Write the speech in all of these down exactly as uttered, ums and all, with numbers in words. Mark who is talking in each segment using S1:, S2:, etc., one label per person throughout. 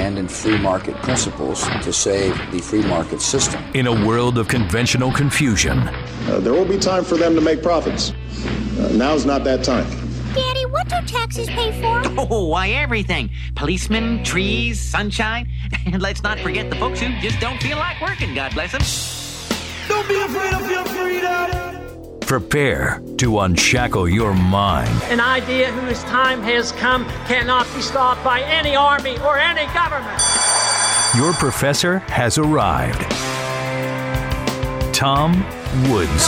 S1: stand in free market principles to save the free market system.
S2: In a world of conventional confusion,
S3: uh, there will be time for them to make profits. Uh, now's not that time.
S4: Daddy, what do taxes pay for?
S5: Oh, why, everything. Policemen, trees, sunshine. And let's not forget the folks who just don't feel like working, God bless them.
S6: Don't be afraid of your freedom.
S2: Prepare to unshackle your mind.
S7: An idea whose time has come cannot be stopped by any army or any government.
S2: Your professor has arrived. Tom Woods.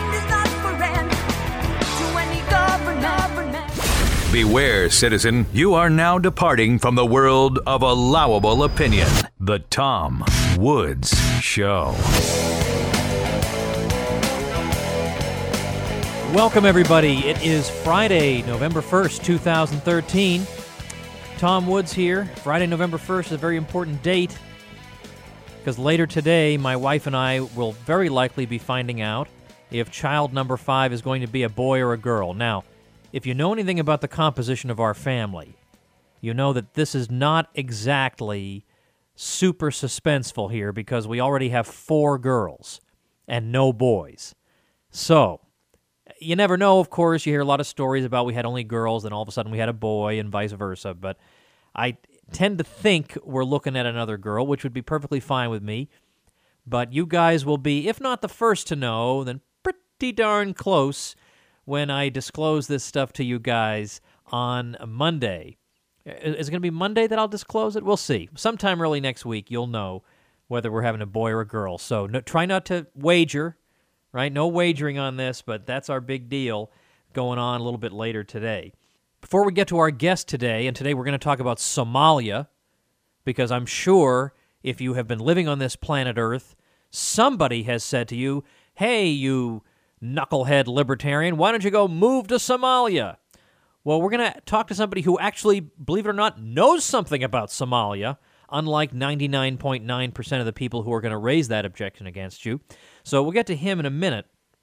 S2: Beware, citizen, you are now departing from the world of allowable opinion. The Tom Woods Show.
S8: Welcome, everybody. It is Friday, November first, two thousand thirteen. Tom Woods here. Friday, November first is a very important date because later today, my wife and I will very likely be finding out if child number five is going to be a boy or a girl. Now, if you know anything about the composition of our family, you know that this is not exactly super suspenseful here because we already have four girls and no boys. So, you never know, of course. You hear a lot of stories about we had only girls, and all of a sudden we had a boy, and vice versa. But I tend to think we're looking at another girl, which would be perfectly fine with me. But you guys will be, if not the first to know, then pretty darn close when I disclose this stuff to you guys on Monday. Is it going to be Monday that I'll disclose it? We'll see. Sometime early next week, you'll know whether we're having a boy or a girl. So no, try not to wager. Right? No wagering on this, but that's our big deal going on a little bit later today. Before we get to our guest today, and today we're going to talk about Somalia, because I'm sure if you have been living on this planet Earth, somebody has said to you, hey, you knucklehead libertarian, why don't you go move to Somalia? Well, we're going to talk to somebody who actually, believe it or not, knows something about Somalia, unlike ninety-nine point nine percent of the people who are going to raise that objection against you. So we'll get to him in a minute.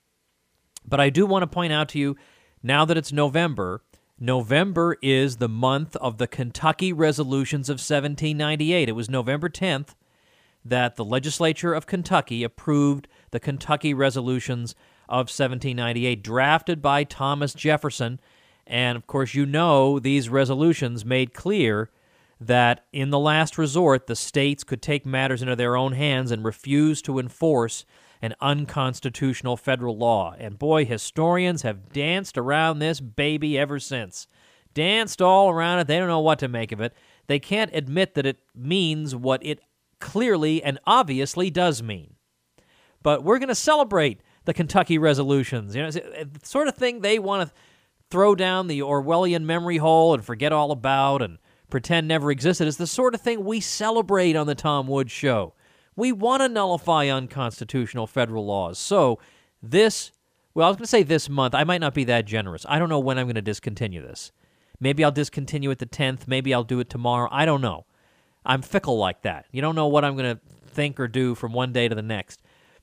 S8: But I do want to point out to you, now that it's November, November is the month of the Kentucky Resolutions of seventeen ninety-eight. It was November tenth that the legislature of Kentucky approved the Kentucky Resolutions of seventeen ninety-eight, drafted by Thomas Jefferson. And, of course, you know these resolutions made clear that in the last resort, the states could take matters into their own hands and refuse to enforce an unconstitutional federal law. And boy, historians have danced around this baby ever since. Danced all around it. They don't know what to make of it. They can't admit that it means what it clearly and obviously does mean. But we're going to celebrate the Kentucky resolutions. You know, it's the sort of thing they want to throw down the Orwellian memory hole and forget all about and pretend never existed. Is the sort of thing we celebrate on the Tom Woods Show. We want to nullify unconstitutional federal laws. So this, well, I was going to say this month. I might not be that generous. I don't know when I'm going to discontinue this. Maybe I'll discontinue it the tenth. Maybe I'll do it tomorrow. I don't know. I'm fickle like that. You don't know what I'm going to think or do from one day to the next.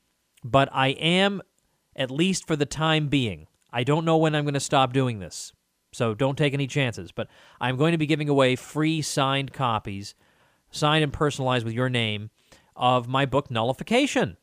S8: But I am, at least for the time being, I don't know when I'm going to stop doing this. So don't take any chances. But I'm going to be giving away free signed copies, signed and personalized with your name, of my book, Nullification,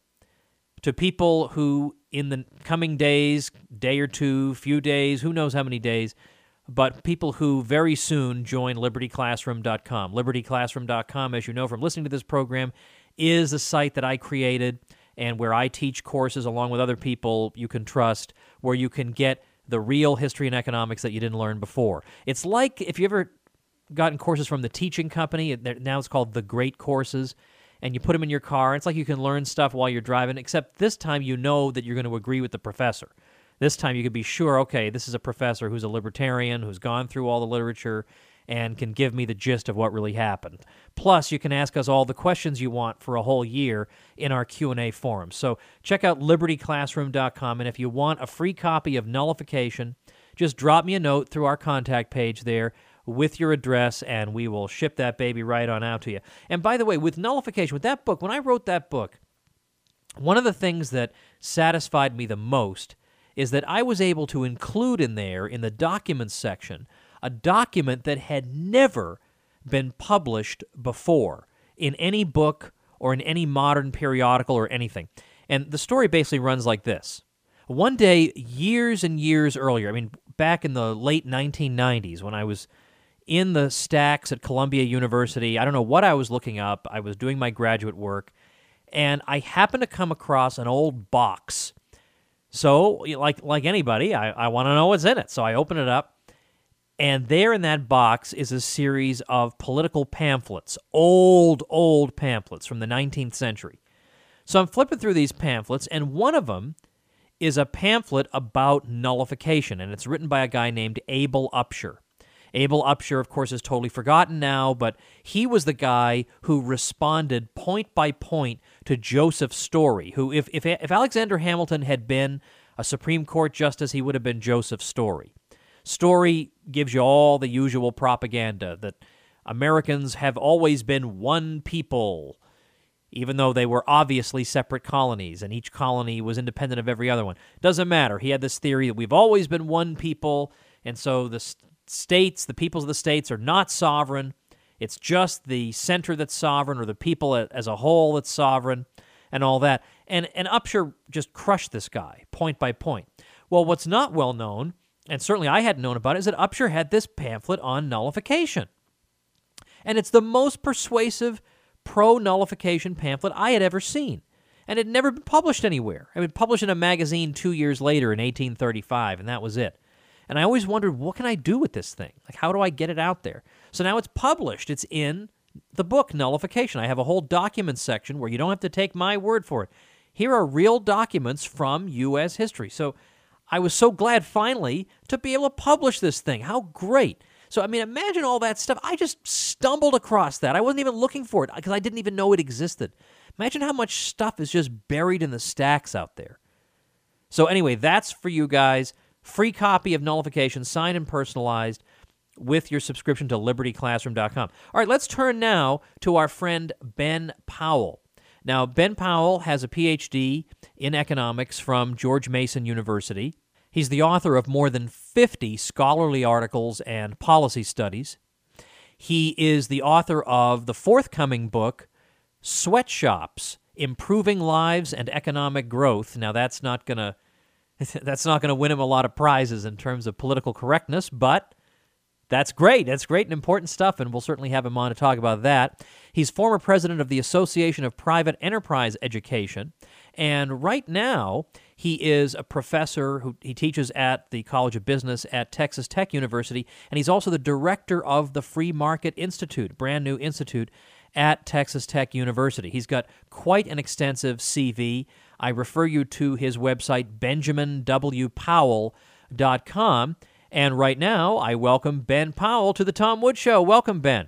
S8: to people who, in the coming days, day or two, few days, who knows how many days, but people who very soon join Liberty Classroom dot com. Liberty Classroom dot com, as you know from listening to this program, is a site that I created and where I teach courses along with other people you can trust, where you can get the real history and economics that you didn't learn before. It's like if you ever gotten courses from the Teaching Company, now it's called The Great Courses, and you put them in your car. It's like you can learn stuff while you're driving, except this time you know that you're going to agree with the professor. This time you could be sure, okay, this is a professor who's a libertarian, who's gone through all the literature, and can give me the gist of what really happened. Plus, you can ask us all the questions you want for a whole year in our Q and A forum. So check out Liberty Classroom dot com, and if you want a free copy of Nullification, just drop me a note through our contact page there with your address, and we will ship that baby right on out to you. And by the way, with Nullification, with that book, when I wrote that book, one of the things that satisfied me the most is that I was able to include in there, in the documents section, a document that had never been published before in any book or in any modern periodical or anything. And the story basically runs like this. One day, years and years earlier, I mean, back in the late nineteen nineties, when I was in the stacks at Columbia University, I don't know what I was looking up. I was doing my graduate work, and I happened to come across an old box. So, like like anybody, I, I want to know what's in it. So I open it up, and there in that box is a series of political pamphlets, old, old pamphlets from the nineteenth century. So I'm flipping through these pamphlets, and one of them is a pamphlet about nullification, and it's written by a guy named Abel Upshur. Abel Upshur, of course, is totally forgotten now, but he was the guy who responded point by point to Joseph Story, who, if, if, if Alexander Hamilton had been a Supreme Court justice, he would have been Joseph Story. Story gives you all the usual propaganda that Americans have always been one people, even though they were obviously separate colonies, and each colony was independent of every other one. Doesn't matter. He had this theory that we've always been one people, and so the states, the peoples of the states, are not sovereign. It's just the center that's sovereign, or the people as a whole that's sovereign, and all that. And, and Upshur just crushed this guy, point by point. Well, what's not well known, and certainly I hadn't known about it, is that Upshur had this pamphlet on nullification. And it's the most persuasive pro-nullification pamphlet I had ever seen. And it had never been published anywhere. It was published in a magazine two years later in eighteen thirty-five, and that was it. And I always wondered, what can I do with this thing? Like, how do I get it out there? So now it's published. It's in the book, Nullification. I have a whole document section where you don't have to take my word for it. Here are real documents from U S history. So I was so glad finally to be able to publish this thing. How great. So, I mean, imagine all that stuff. I just stumbled across that. I wasn't even looking for it because I didn't even know it existed. Imagine how much stuff is just buried in the stacks out there. So anyway, that's for you guys. Free copy of Nullification, signed and personalized, with your subscription to liberty classroom dot com. All right, let's turn now to our friend Ben Powell. Now, Ben Powell has a P H D in economics from George Mason University. He's the author of more than fifty scholarly articles and policy studies. He is the author of the forthcoming book, Sweatshops, Improving Lives and Economic Growth. Now, that's not going to that's not going to win him a lot of prizes in terms of political correctness, but that's great. That's great and important stuff, and we'll certainly have him on to talk about that. He's former president of the Association of Private Enterprise Education, and right now he is a professor who he teaches at the College of Business at Texas Tech University, and he's also the director of the Free Market Institute, brand new institute at Texas Tech University. He's got quite an extensive C V. I refer you to his website, benjamin w powell dot com. And right now, I welcome Ben Powell to the Tom Woods Show. Welcome, Ben.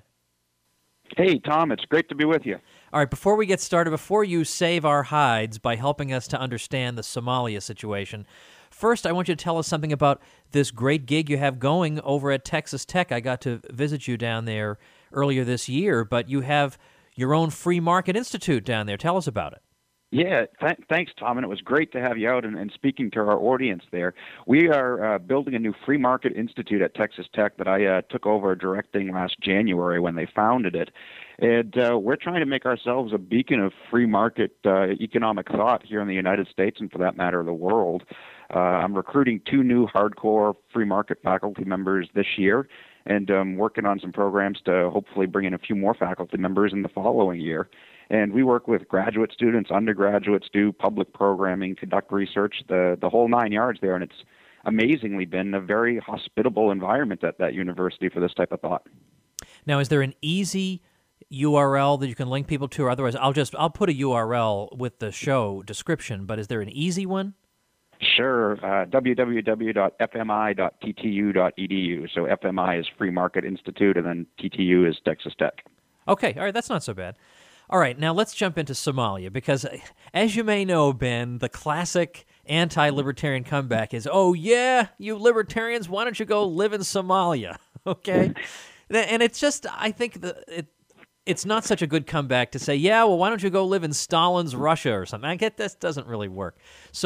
S9: Hey, Tom. It's great to be with you.
S8: All right, before we get started, before you save our hides by helping us to understand the Somalia situation, first I want you to tell us something about this great gig you have going over at Texas Tech. I got to visit you down there earlier this year, but you have your own Free Market Institute down there. Tell us about it.
S9: Yeah, th- thanks, Tom, and it was great to have you out and, and speaking to our audience there. We are uh, building a new Free Market Institute at Texas Tech that I uh, took over directing last January when they founded it. And uh, we're trying to make ourselves a beacon of free market uh, economic thought here in the United States and, for that matter, the world. Uh, I'm recruiting two new hardcore free market faculty members this year, and um, working on some programs to hopefully bring in a few more faculty members in the following year. And we work with graduate students, undergraduates, do public programming, conduct research, the, the whole nine yards there. And it's amazingly been a very hospitable environment at that university for this type of thought.
S8: Now, is there an easy U R L that you can link people to? Or otherwise, I'll just I'll put a U R L with the show description, but is there an easy one?
S9: Sure, uh, w w w dot f m i dot t t u dot e d u. So F M I is Free Market Institute, and then T T U is Texas Tech.
S8: Okay, all right, that's not so bad. All right, now let's jump into Somalia, because as you may know, Ben, the classic anti-libertarian comeback is, oh yeah, you libertarians, why don't you go live in Somalia, okay? And it's just, I think the, it, it's not such a good comeback to say, yeah, well, why don't you go live in Stalin's Russia or something? I get this doesn't really work. So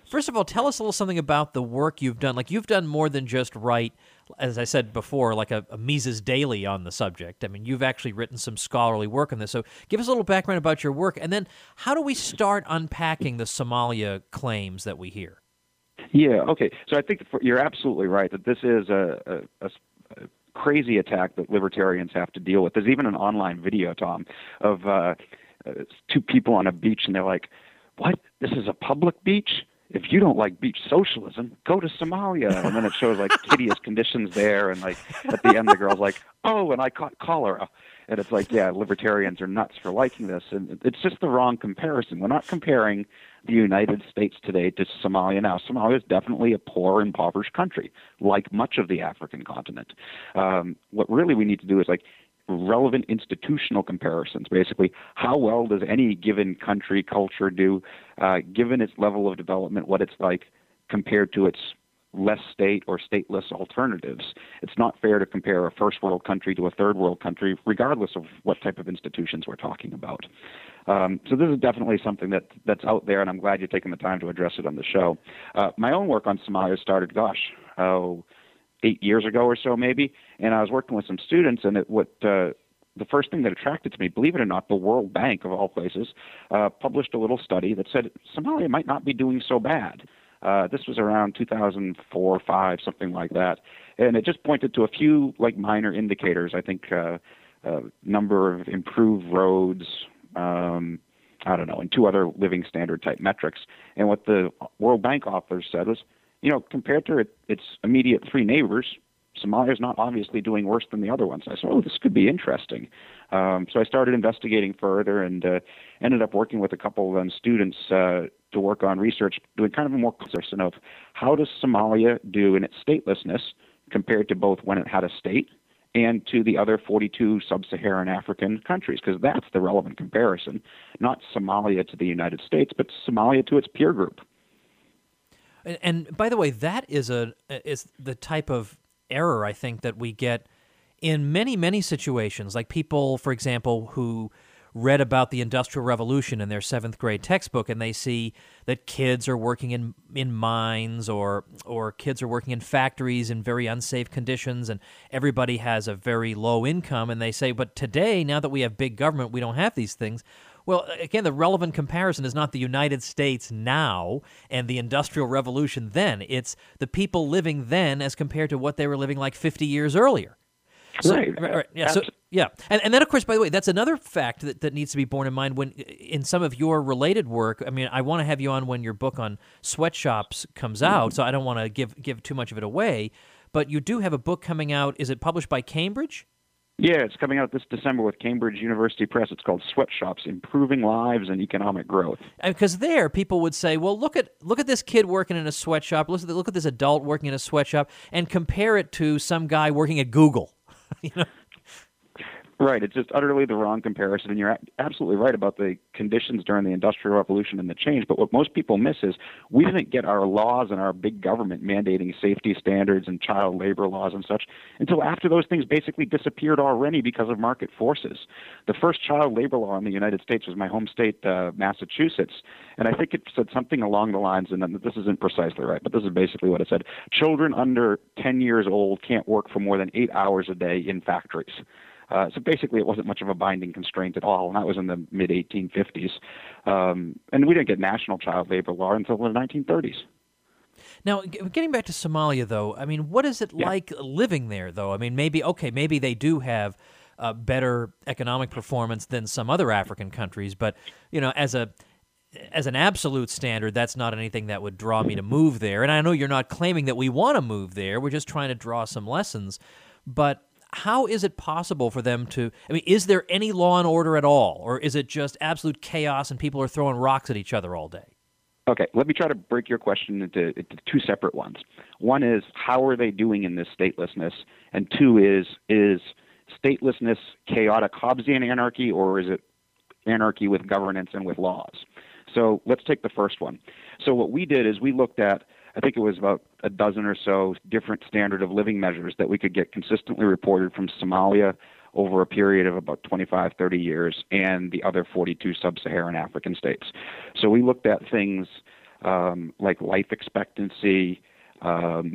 S8: First of all, tell us a little something about the work you've done. Like, you've done more than just write, as I said before, like a, a Mises Daily on the subject. I mean, you've actually written some scholarly work on this. So give us a little background about your work, and then how do we start unpacking the Somalia claims that we hear?
S9: Yeah, okay. So I think you're absolutely right that this is a, a, a crazy attack that libertarians have to deal with. There's even an online video, Tom, of uh, two people on a beach, and they're like, what? This is a public beach? If you don't like beach socialism, go to Somalia. And then it shows like hideous conditions there, and like at the end the girl's like, oh, and I caught cholera. And it's like, yeah, libertarians are nuts for liking this. And it's just the wrong comparison. We're not comparing the United States today to Somalia now. Somalia is definitely a poor, impoverished country, like much of the African continent. Um, what really we need to do is like relevant institutional comparisons. Basically, how well does any given country culture do, uh, given its level of development, what it's like compared to its less state or stateless alternatives. It's not fair to compare a first world country to a third world country, regardless of what type of institutions we're talking about. Um, so this is definitely something that that's out there, and I'm glad you're taking the time to address it on the show. Uh, my own work on Somalia started, gosh, oh, eight years ago or so maybe, and I was working with some students, and it, what uh, the first thing that attracted to me, believe it or not, the World Bank, of all places, uh, published a little study that said Somalia might not be doing so bad. Uh, this was around two thousand four, five, something like that, and it just pointed to a few like minor indicators. I think uh, uh, number of improved roads, um, I don't know, and two other living standard type metrics. And what the World Bank authors said was, you know, compared to it, its immediate three neighbors, Somalia is not obviously doing worse than the other ones. I said, oh, this could be interesting. Um, so I started investigating further and uh, ended up working with a couple of um, students uh, to work on research, doing kind of a more comparison of how does Somalia do in its statelessness compared to both when it had a state and to the other forty-two sub-Saharan African countries, because that's the relevant comparison, not Somalia to the United States, but Somalia to its peer group.
S8: And, and by the way, that is a is the type of error I think that we get in many, many situations, like people, for example, who read about the Industrial Revolution in their seventh grade textbook, and they see that kids are working in in mines or or kids are working in factories in very unsafe conditions, and everybody has a very low income, and they say, but today, now that we have big government, we don't have these things. Well, again, the relevant comparison is not the United States now and the Industrial Revolution then. It's the people living then as compared to what they were living like fifty years earlier. So,
S9: right.
S8: right, right. Yeah. So, yeah. And, and then, of course, by the way, that's another fact that, that needs to be borne in mind when, in some of your related work. I mean, I want to have you on when your book on sweatshops comes out, so I don't want to give give too much of it away. But you do have a book coming out. Is it published by Cambridge?
S9: Yeah, it's coming out this December with Cambridge University Press. It's called Sweatshops: Improving Lives and Economic Growth.
S8: Because there, people would say, well, look at look at this kid working in a sweatshop. Look at, look at this adult working in a sweatshop, and compare it to some guy working at Google. You know?
S9: Right. It's just utterly the wrong comparison, and you're absolutely right about the conditions during the Industrial Revolution and the change. But what most people miss is we didn't get our laws and our big government mandating safety standards and child labor laws and such until after those things basically disappeared already because of market forces. The first child labor law in the United States was my home state, uh, Massachusetts, and I think it said something along the lines, and this isn't precisely right, but this is basically what it said. Children under ten years old can't work for more than eight hours a day in factories. Uh, so basically, it wasn't much of a binding constraint at all, and that was in the mid eighteen fifties. Um, and we didn't get national child labor law until the nineteen thirties.
S8: Now, getting back to Somalia, though, I mean, what is it yeah. like living there, though? I mean, maybe, okay, maybe they do have uh, better economic performance than some other African countries, but, you know, as a as an absolute standard, that's not anything that would draw me to move there. And I know you're not claiming that we want to move there. We're just trying to draw some lessons. But how is it possible for them to, I mean, is there any law and order at all, or is it just absolute chaos and people are throwing rocks at each other all day?
S9: Okay, let me try to break your question into, into two separate ones. One is, how are they doing in this statelessness? And two is, is statelessness chaotic Hobbesian anarchy, or is it anarchy with governance and with laws? So let's take the first one. So what we did is we looked at, I think it was about a dozen or so different standard of living measures that we could get consistently reported from Somalia over a period of about twenty-five, thirty years and the other forty-two sub-Saharan African states. So we looked at things um, like life expectancy, um,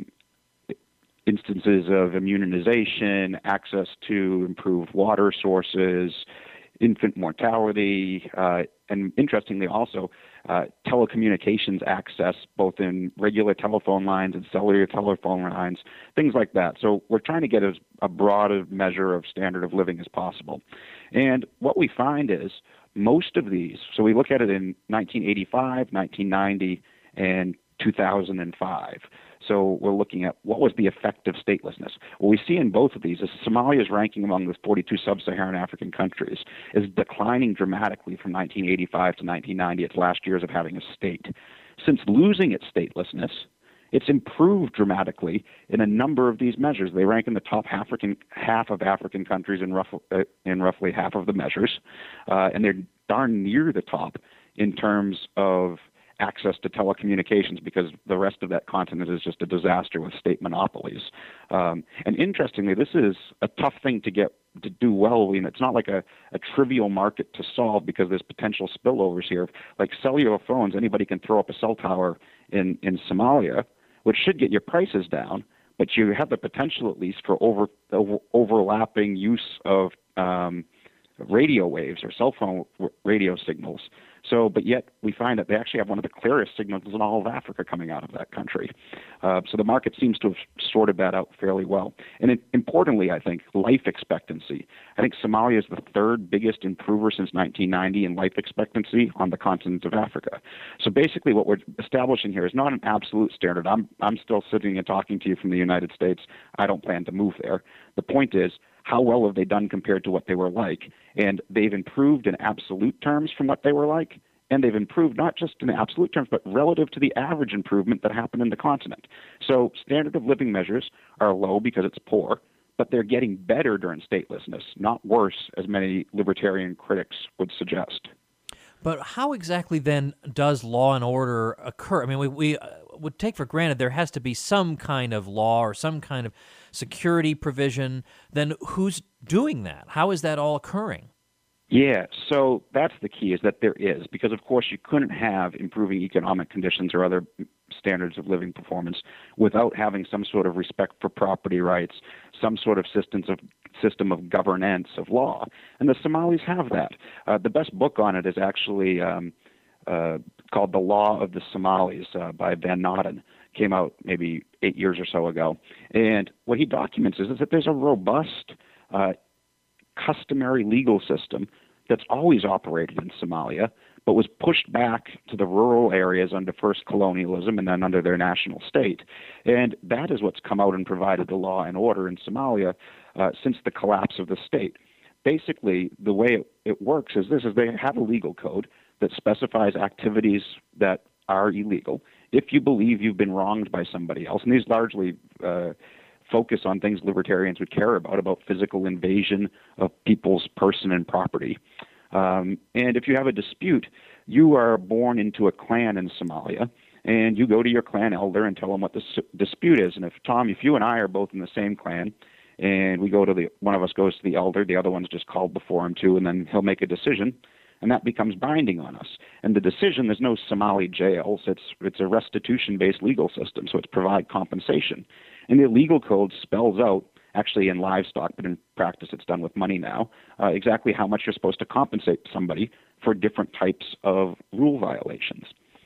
S9: instances of immunization, access to improved water sources, infant mortality, uh, and interestingly also uh, telecommunications access, both in regular telephone lines and cellular telephone lines, things like that. So we're trying to get as a broad a measure of standard of living as possible. And what we find is most of these, so we look at it in nineteen eighty-five, nineteen ninety, and two thousand five. So we're looking at what was the effect of statelessness. What we see in both of these is Somalia's ranking among the forty-two sub-Saharan African countries is declining dramatically from nineteen eighty-five to nineteen ninety, its last years of having a state. Since losing its statelessness, it's improved dramatically in a number of these measures. They rank in the top African, half of African countries in, rough, uh, in roughly half of the measures, uh, and they're darn near the top in terms of access to telecommunications, because the rest of that continent is just a disaster with state monopolies. Um, and interestingly, this is a tough thing to get to do well. You know, it's not like a, a trivial market to solve because there's potential spillovers here. Like cellular phones, anybody can throw up a cell tower in, in Somalia, which should get your prices down, but you have the potential at least for over, over overlapping use of um, radio waves or cell phone radio signals. So, but yet we find that they actually have one of the clearest signals in all of Africa coming out of that country. Uh, so the market seems to have sorted that out fairly well. And it, importantly, I think, life expectancy. I think Somalia is the third biggest improver since nineteen ninety in life expectancy on the continent of Africa. So basically what we're establishing here is not an absolute standard. I'm, I'm still sitting and talking to you from the United States. I don't plan to move there. The point is, how well have they done compared to what they were like? And they've improved in absolute terms from what they were like, and they've improved not just in absolute terms, but relative to the average improvement that happened in the continent. So standard of living measures are low because it's poor, but they're getting better during statelessness, not worse, as many libertarian critics would suggest.
S8: But how exactly then does law and order occur? I mean, we, we uh, would take for granted there has to be some kind of law or some kind of security provision. Then who's doing that? How is that all occurring?
S9: Yeah, so that's the key, is that there is, because of course you couldn't have improving economic conditions or other standards of living performance without having some sort of respect for property rights, some sort of systems of system of governance of law. And the Somalis have that. Uh, the best book on it is actually um, uh, called The Law of the Somalis uh, by Van Noten. Came out maybe eight years or so ago. And what he documents is, is that there's a robust uh, customary legal system that's always operated in Somalia, but was pushed back to the rural areas under first colonialism and then under their national state. And that is what's come out and provided the law and order in Somalia uh, since the collapse of the state. Basically, the way it, it works is this, is they have a legal code that specifies activities that are illegal. If you believe you've been wronged by somebody else, and these largely uh, focus on things libertarians would care about, about physical invasion of people's person and property. Um, and if you have a dispute, you are born into a clan in Somalia, and you go to your clan elder and tell them what the s- dispute is. And if, Tom, if you and I are both in the same clan, and we go to the, one of us goes to the elder, the other one's just called before him too, and then he'll make a decision, and that becomes binding on us. And the decision, there's no Somali jails. It's it's a restitution-based legal system, so it's provide compensation. And the legal code spells out, actually in livestock, but in practice it's done with money now, uh, exactly how much you're supposed to compensate somebody for different types of rule violations.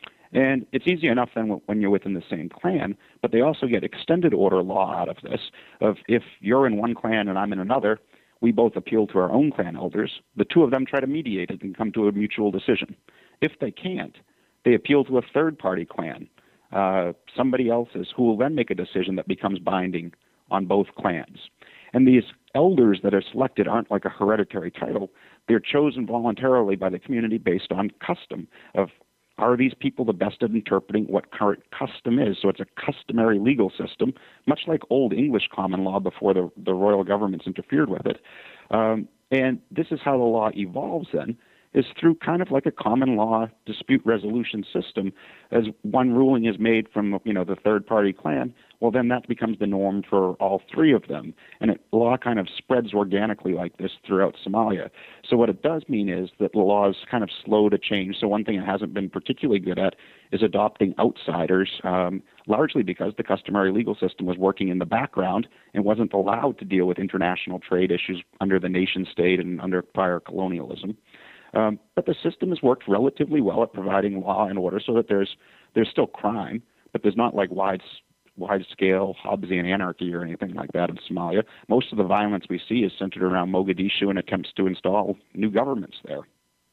S9: And it's easy enough then when you're within the same clan, but they also get extended order law out of this, of if you're in one clan and I'm in another, we both appeal to our own clan elders. The two of them try to mediate it and come to a mutual decision. If they can't, they appeal to a third-party clan, uh, somebody else's, who will then make a decision that becomes binding on both clans. And these elders that are selected aren't like a hereditary title. They're chosen voluntarily by the community based on custom of, are these people the best at interpreting what current custom is? So it's a customary legal system, much like old English common law before the, the royal governments interfered with it. Um, and this is how the law evolves then, is through kind of like a common law dispute resolution system. As one ruling is made from, you know, the third party clan, well, then that becomes the norm for all three of them. And it, law kind of spreads organically like this throughout Somalia. So what it does mean is that the law is kind of slow to change. So one thing it hasn't been particularly good at is adopting outsiders, um, largely because the customary legal system was working in the background and wasn't allowed to deal with international trade issues under the nation state and under prior colonialism. Um, but the system has worked relatively well at providing law and order so that there's there's still crime, but there's not like wide wide-scale Hobbesian anarchy or anything like that in Somalia. Most of the violence we see is centered around Mogadishu and attempts to install new governments there.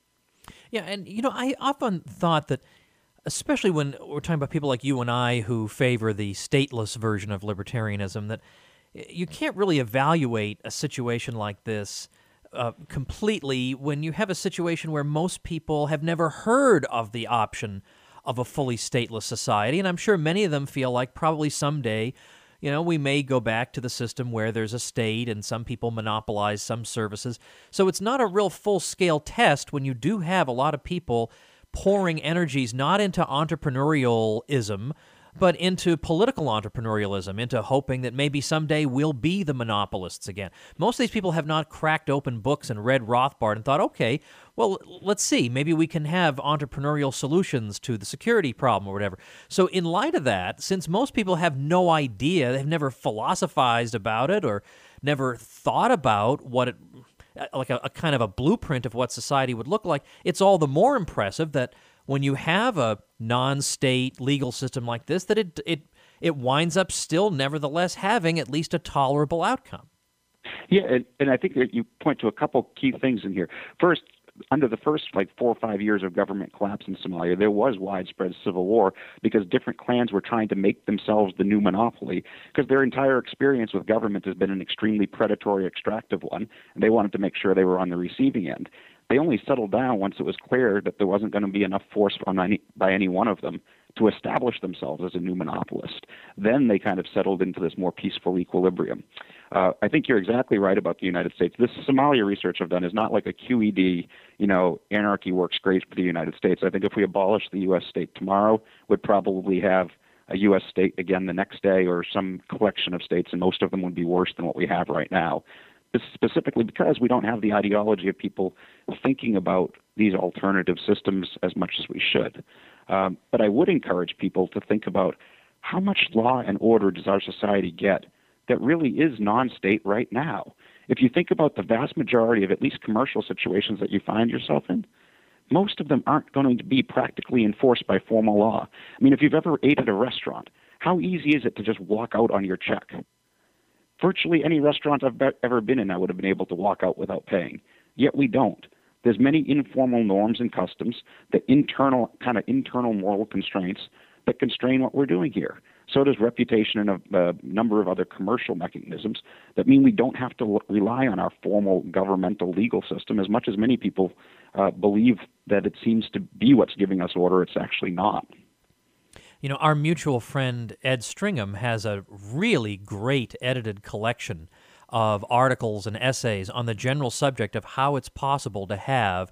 S8: Yeah, and, you know, I often thought that, especially when we're talking about people like you and I who favor the stateless version of libertarianism, that you can't really evaluate a situation like this uh, completely when you have a situation where most people have never heard of the option of a fully stateless society, and I'm sure many of them feel like probably someday, you know, we may go back to the system where there's a state and some people monopolize some services. So it's not a real full-scale test when you do have a lot of people pouring energies not into entrepreneurialism, but into political entrepreneurialism, into hoping that maybe someday we'll be the monopolists again. Most of these people have not cracked open books and read Rothbard and thought, okay, well, let's see, maybe we can have entrepreneurial solutions to the security problem or whatever. So in light of that, since most people have no idea, they've never philosophized about it or never thought about what it, like a, a kind of a blueprint of what society would look like, it's all the more impressive that when you have a non-state legal system like this, that it it it winds up still nevertheless having at least a tolerable outcome.
S9: Yeah, and, and I think that you point to a couple key things in here. First, under the first like four or five years of government collapse in Somalia, there was widespread civil war because different clans were trying to make themselves the new monopoly because their entire experience with government has been an extremely predatory, extractive one, and they wanted to make sure they were on the receiving end. They only settled down once it was clear that there wasn't going to be enough force on any, by any one of them to establish themselves as a new monopolist. Then they kind of settled into this more peaceful equilibrium. Uh, I think you're exactly right about the United States. This Somalia research I've done is not like a Q E D, you know, anarchy works great for the United States. I think if we abolish the U S state tomorrow, we'd probably have a U S state again the next day or some collection of states, and most of them would be worse than what we have right now. Specifically because we don't have the ideology of people thinking about these alternative systems as much as we should. Um, but I would encourage people to think about how much law and order does our society get that really is non-state right now. If you think about the vast majority of at least commercial situations that you find yourself in, most of them aren't going to be practically enforced by formal law. I mean, if you've ever ate at a restaurant, how easy is it to just walk out on your check? Virtually any restaurant I've be- ever been in, I would have been able to walk out without paying. Yet we don't. There's many informal norms and customs, the internal kind of internal moral constraints that constrain what we're doing here. So does reputation and a, a number of other commercial mechanisms that mean we don't have to l- rely on our formal governmental legal system as much as many people uh, believe that it seems to be what's giving us order. It's actually not.
S8: You know, our mutual friend Ed Stringham has a really great edited collection of articles and essays on the general subject of how it's possible to have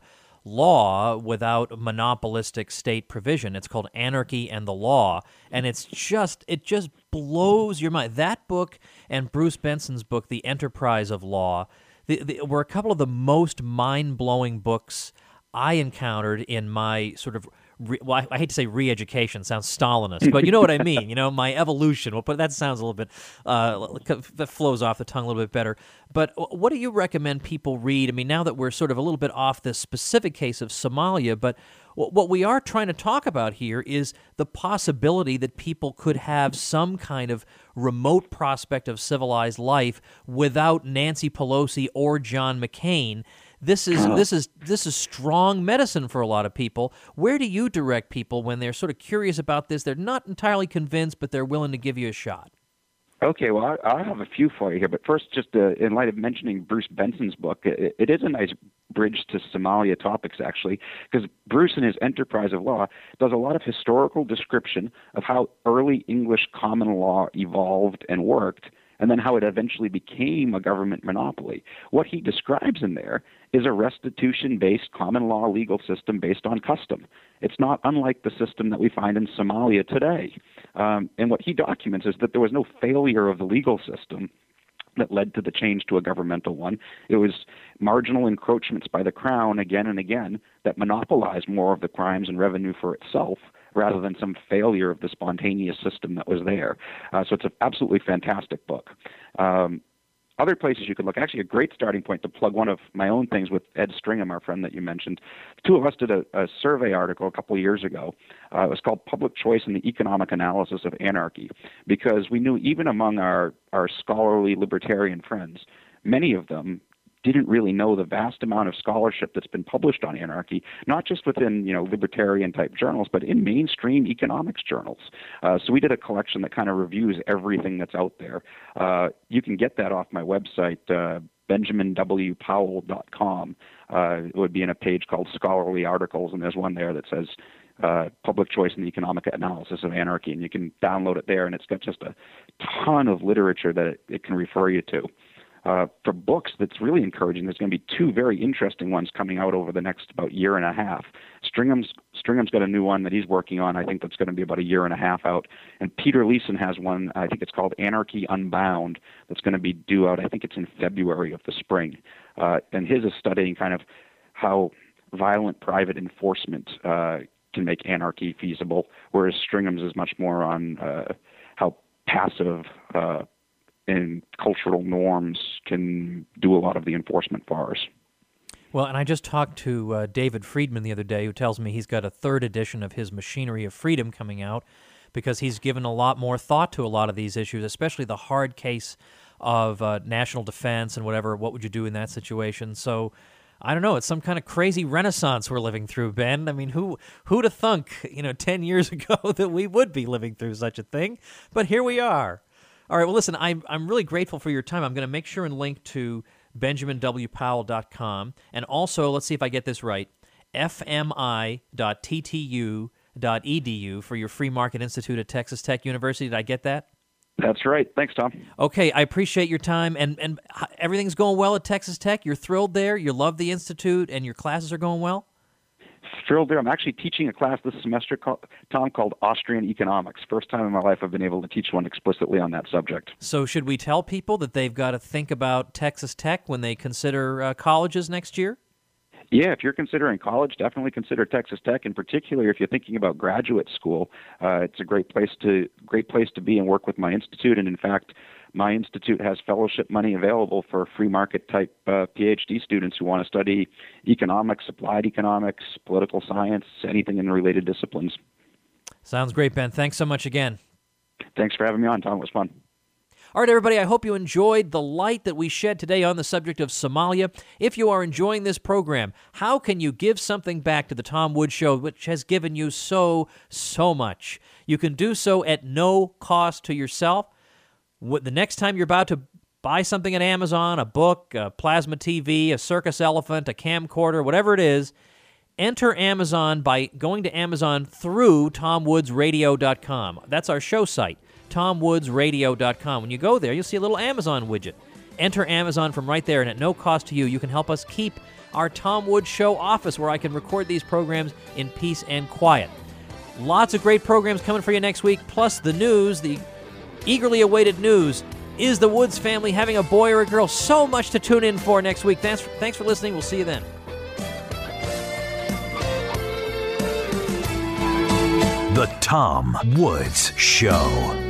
S8: law without monopolistic state provision. It's called Anarchy and the Law, and it's just it just blows your mind. That book and Bruce Benson's book, The Enterprise of Law, the, the, were a couple of the most mind-blowing books I encountered in my sort of Re, well, I, I hate to say re-education, sounds Stalinist, but you know what I mean. You know, my evolution. Well, but that sounds a little bit uh, that flows off the tongue a little bit better. But what do you recommend people read? I mean, now that we're sort of a little bit off this specific case of Somalia, but what we are trying to talk about here is the possibility that people could have some kind of remote prospect of civilized life without Nancy Pelosi or John McCain. This is this is this is strong medicine for a lot of people. Where do you direct people when they're sort of curious about this? They're not entirely convinced, but they're willing to give you a shot.
S9: Okay, well, I, I have a few for you here. But first, just uh, in light of mentioning Bruce Benson's book, it, it is a nice bridge to Somalia topics, actually, because Bruce in his Enterprise of Law does a lot of historical description of how early English common law evolved and worked, and then how it eventually became a government monopoly. What he describes in there is a restitution-based common law legal system based on custom. It's not unlike the system that we find in Somalia today. Um, and what he documents is that there was no failure of the legal system that led to the change to a governmental one. It was marginal encroachments by the Crown again and again that monopolized more of the crimes and revenue for itself rather than some failure of the spontaneous system that was there. Uh, so it's an absolutely fantastic book. Um, Other places you could look, actually a great starting point to plug one of my own things with Ed Stringham, our friend that you mentioned. The two of us did a, a survey article a couple of years ago. Uh, it was called Public Choice and the Economic Analysis of Anarchy, because we knew even among our, our scholarly libertarian friends, many of them didn't really know the vast amount of scholarship that's been published on anarchy, not just within, you know, libertarian-type journals, but in mainstream economics journals. Uh, so we did a collection that kind of reviews everything that's out there. Uh, you can get that off my website, uh, benjamin w powell dot com. Uh, it would be in a page called Scholarly Articles, and there's one there that says uh, Public Choice and the Economic Analysis of Anarchy, and you can download it there, and it's got just a ton of literature that it, it can refer you to. Uh, for books, that's really encouraging. There's going to be two very interesting ones coming out over the next about year and a half. Stringham's Stringham's got a new one that he's working on. I think that's going to be about a year and a half out. And Peter Leeson has one. I think it's called Anarchy Unbound. That's going to be due out. I think it's in February of the spring. Uh, and his is studying kind of how violent private enforcement uh, can make anarchy feasible, whereas Stringham's is much more on uh, how passive Uh, and cultural norms can do a lot of the enforcement for us.
S8: Well, and I just talked to uh, David Friedman the other day, who tells me he's got a third edition of his Machinery of Freedom coming out, because he's given a lot more thought to a lot of these issues, especially the hard case of uh, national defense and whatever. What would you do in that situation? So I don't know. It's some kind of crazy renaissance we're living through, Ben. I mean, who who'd have thunk, you know, ten years ago that we would be living through such a thing? But here we are. All right, well, listen, I'm, I'm really grateful for your time. I'm going to make sure and link to benjamin w powell dot com. And also, let's see if I get this right, f m i dot t t u dot e d u for your Free Market Institute at Texas Tech University. Did I get that?
S9: That's right. Thanks, Tom.
S8: Okay, I appreciate your time. And, and everything's going well at Texas Tech? You're thrilled there? You love the Institute, and your classes are going well?
S9: Thrilled there. I'm actually teaching a class this semester, called, Tom, called Austrian Economics. First time in my life I've been able to teach one explicitly on that subject.
S8: So should we tell people that they've got to think about Texas Tech when they consider uh, colleges next year?
S9: Yeah, if you're considering college, definitely consider Texas Tech. In particular, if you're thinking about graduate school, uh, it's a great place to great place to be and work with my institute. And in fact, my institute has fellowship money available for free market type uh, PhD students who want to study economics, applied economics, political science, anything in related disciplines.
S8: Sounds great, Ben. Thanks so much again.
S9: Thanks for having me on, Tom. It was fun.
S8: All right, everybody, I hope you enjoyed the light that we shed today on the subject of Somalia. If you are enjoying this program, how can you give something back to the Tom Woods Show, which has given you so, so much? You can do so at no cost to yourself. The next time you're about to buy something at Amazon, a book, a plasma T V, a circus elephant, a camcorder, whatever it is, enter Amazon by going to Amazon through tom woods radio dot com. That's our show site, tom woods radio dot com. When you go there, you'll see a little Amazon widget. Enter Amazon from right there, and at no cost to you, you can help us keep our Tom Woods Show office where I can record these programs in peace and quiet. Lots of great programs coming for you next week, plus the news, the eagerly awaited news. Is the Woods family having a boy or a girl? So much to tune in for next week. Thanks for, thanks for listening. We'll see you then.
S2: The Tom Woods Show.